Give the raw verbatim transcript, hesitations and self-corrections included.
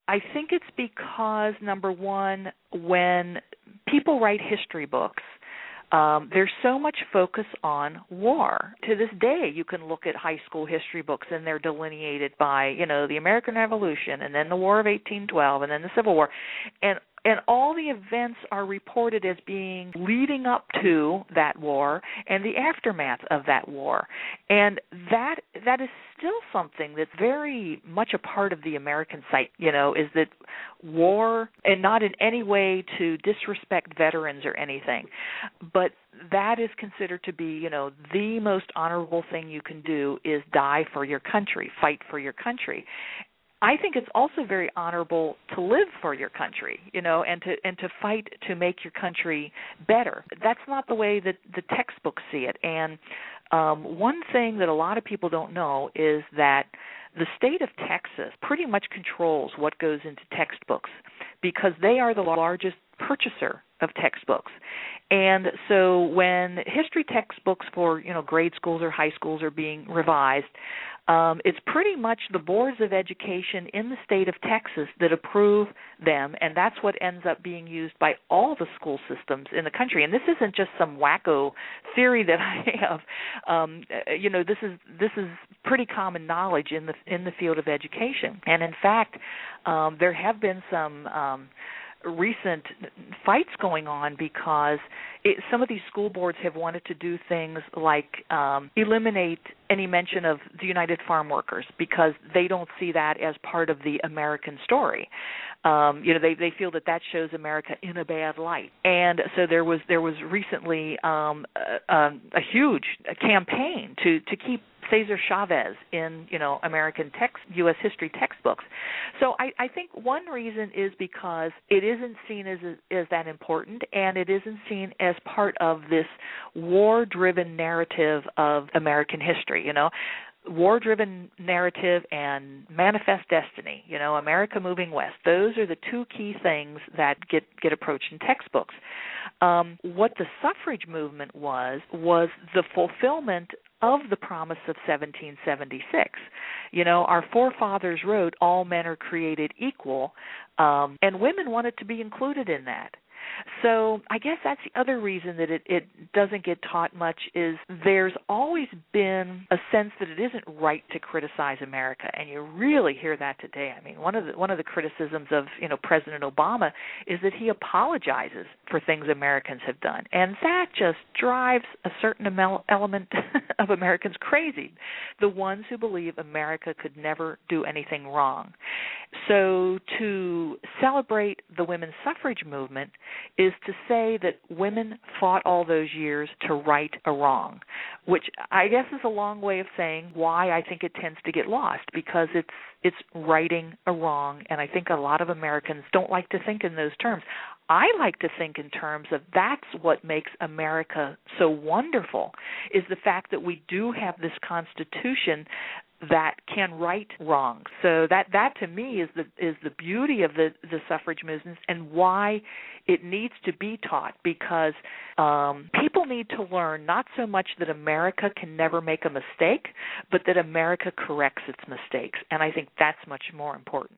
I think it's because, number one, when people write history books, Um, there's so much focus on war. To this day, you can look at high school history books, and they're delineated by, you know, the American Revolution, and then the War of eighteen twelve, and then the Civil War, and and all the events are reported as being leading up to that war and the aftermath of that war, and that that is still something that's very much a part of the American psyche. You know, is that war, and not in any way to disrespect veterans or anything, but that is considered to be, you know, the most honorable thing you can do is die for your country, fight for your country. I think it's also very honorable to live for your country, you know, and to and to fight to make your country better. That's not the way that the textbooks see it. And um, one thing that a lot of people don't know is that the state of Texas pretty much controls what goes into textbooks because they are the largest purchaser of textbooks. And so when history textbooks for, you know, grade schools or high schools are being revised, um, it's pretty much the boards of education in the state of Texas that approve them, and that's what ends up being used by all the school systems in the country. And this isn't just some wacko theory that I have. Um, you know, this is this is pretty common knowledge in the in the field of education. And in fact, um, there have been some Um, recent fights going on because it, some of these school boards have wanted to do things like um, eliminate any mention of the United Farm Workers because they don't see that as part of the American story. Um, you know, they, they feel that that shows America in a bad light. And so there was there was recently um, a, a huge campaign to, to keep Cesar Chavez in, you know, American text, U S history textbooks. So I, I think one reason is because it isn't seen as as that important, and it isn't seen as part of this war-driven narrative of American history. You know, war-driven narrative and manifest destiny. You know, America moving west. Those are the two key things that get get approached in textbooks. Um, what the suffrage movement was was the fulfillment of the promise of seventeen seventy-six. You know, our forefathers wrote, all men are created equal, um, and women wanted to be included in that. So I guess that's the other reason that it, it doesn't get taught much is there's always been a sense that it isn't right to criticize America, and you really hear that today. I mean, one of the one of the criticisms of, you know, President Obama is that he apologizes for things Americans have done, and that just drives a certain element of Americans crazy, the ones who believe America could never do anything wrong. So to celebrate the women's suffrage movement is to say that women fought all those years to right a wrong, which I guess is a long way of saying why I think it tends to get lost, because it's it's righting a wrong, and I think a lot of Americans don't like to think in those terms. I like to think in terms of that's what makes America so wonderful, is the fact that we do have this Constitution that can right wrongs. So that that to me is the is the beauty of the, the suffrage movement and why it needs to be taught, because um, people need to learn not so much that America can never make a mistake, but that America corrects its mistakes. And I think that's much more important.